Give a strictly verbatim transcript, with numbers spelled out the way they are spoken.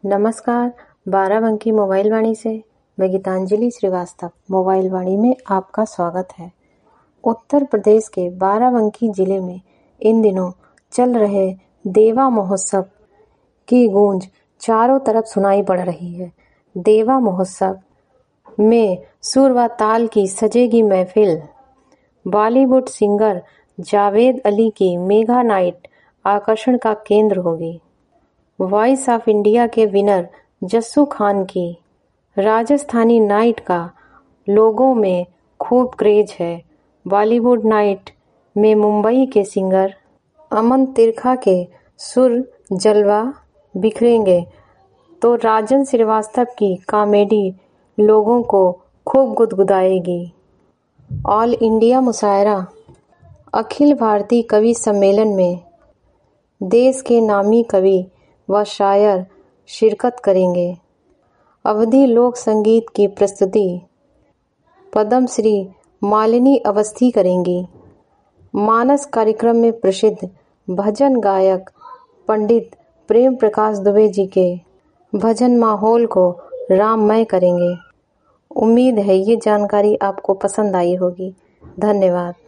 नमस्कार, बाराबंकी मोबाइल वाणी से मैं गीतांजलि श्रीवास्तव मोबाइल वाणी में आपका स्वागत है। उत्तर प्रदेश के बाराबंकी जिले में इन दिनों चल रहे देवा महोत्सव की गूंज चारों तरफ सुनाई पड़ रही है। देवा महोत्सव में सुर व ताल की सजेगी महफिल। बॉलीवुड सिंगर जावेद अली की मेगा नाइट आकर्षण का केंद्र होगी। वॉइस ऑफ इंडिया के विनर जस्सू खान की राजस्थानी नाइट का लोगों में खूब क्रेज है। बॉलीवुड नाइट में मुंबई के सिंगर अमन तिरखा के सुर जलवा बिखरेंगे तो राजन श्रीवास्तव की कॉमेडी लोगों को खूब गुदगुदाएगी। ऑल इंडिया मुशायरा अखिल भारतीय कवि सम्मेलन में देश के नामी कवि व शायर शिरकत करेंगे। अवधी लोक संगीत की प्रस्तुति पद्म श्री मालिनी अवस्थी करेंगी। मानस कार्यक्रम में प्रसिद्ध भजन गायक पंडित प्रेम प्रकाश दुबे जी के भजन माहौल को राममय करेंगे। उम्मीद है ये जानकारी आपको पसंद आई होगी। धन्यवाद।